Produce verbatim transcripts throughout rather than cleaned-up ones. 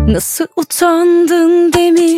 Nasıl utandın demi?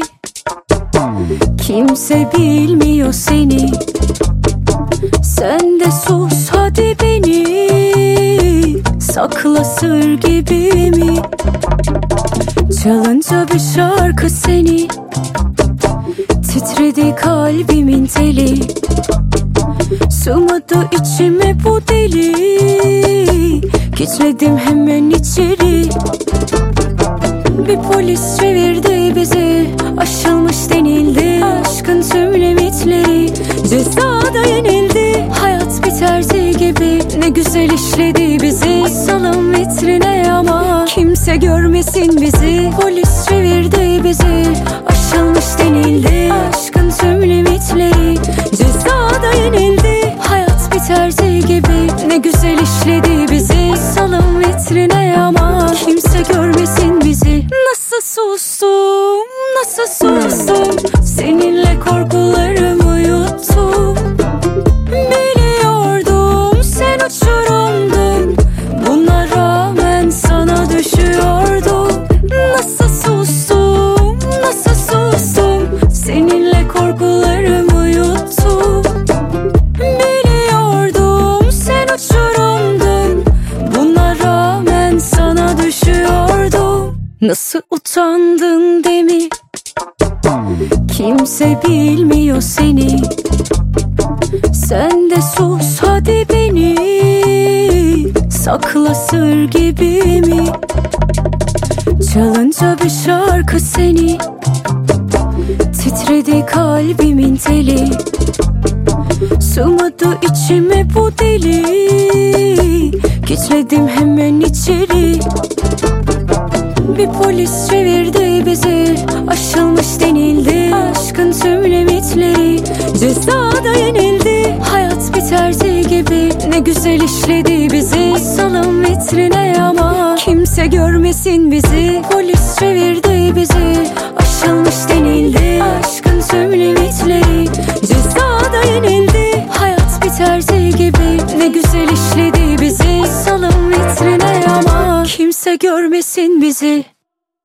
Kimse bilmiyor seni. Sen de sus hadi beni, sakla sır gibi mi? Çalınca bir şarkı seni, titredi kalbimin teli. Sığmadı içime bu deli, gitmedim hemen içeri. Bir polis çevirdi bizi, aşılmış denildi. Aşkın tüm limitleri cezada yenildi. Hayat bir terzi gibi ne güzel işledi bizi. Asalım vitrine ama kimse görmesin bizi. Polis çevirdi bizi, aşılmış denildi. Aşkın tüm limitleri cezada yenildi. Hayat bir terzi gibi ne güzel işledi bizi. Asalım vitrine ama kimse görmesin bizi. Nasıl sustum, nasıl sustum, seninle korkularımı yuttum. Biliyordum sen uçurumdun, buna rağmen sana düşüyordum. Nasıl sustum, nasıl sustum, seninle korkularımı yuttum. Biliyordum sen uçurumdun, buna rağmen sana düşüyordum. Nasıl utandın demi? Kimse bilmiyor seni. Sen de sus hadi beni, sakla sır gibi mi? Çalınca bir şarkı seni, titredi kalbimin teli. Sığmadı içime bu deli, gitmedim hemen içeri. Bir polis çevirdi bizi, aşılmış denildi. Aşkın tüm limitleri cezada yenildi. Hayat bir terzi gibi ne güzel işledi bizi. Asalım vitrine ama kimse görmesin bizi. Polis çevirdi bizi, aşılmış denildi. Aşkın tüm limitleri cezada yenildi. Hayat bir terzi gibi ne güzel işledi bizi. Asalım vitrine ama kimse görmesin bizi.